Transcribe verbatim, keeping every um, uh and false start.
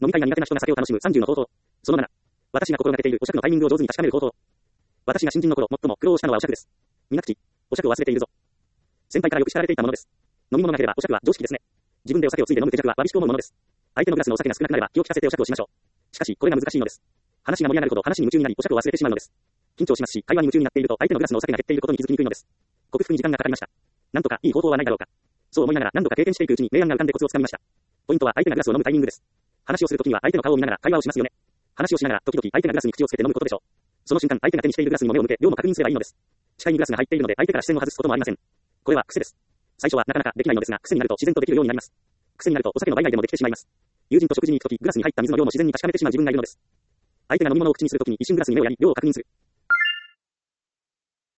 飲み会が苦手な人が酒を楽しむさんじゅうの方法。そのなな。私が心がけているお酌のタイミングを上手に確かめる方法。私が新人の頃、最も苦労したのはお酌です。みな口、お酌を忘れているぞ。先輩からよく叱られていたものです。飲み物が減ればお酌は常識ですね。自分でお酒をついで飲む手酌はわびしく思うものです。相手のグラスのお酒が少なくなれば気を利かせてお酌をしましょう。しかし、これが難しいのです。話が盛り上がるほど話に夢中になりお酌を忘れてしまうのです。緊張しますし、会話に夢中になっていると相手のグラスのお酒が減っていることに気づきにくいのです。克服に時間がかかりました。なんとかいい方法はないだろうか。そう思いながら何度か経験していくうちに明暗が浮かんでコツをつかみました。ポイントは相手がグラスを飲むタイミングです。話をするときには相手の顔を見ながら会話をしますよね。話をしながら時々相手がグラスに口をつけて飲むことでしょう。その瞬間相手が手にしているグラスにも目を向け量も確認すればいいのです。視界にグラスが入っているので相手から視線を外すこともありません。これは癖です。最初はなかなかできないのですが、癖になると自然とできるようになります。癖になるとお酒の売買でもできてしまいます。友人と食事に行くときグラスに入った水の量も自然に確かめてしまう自分がいるのです。相手が飲み物を口にするときに一瞬グラスに目をやり量を確認する。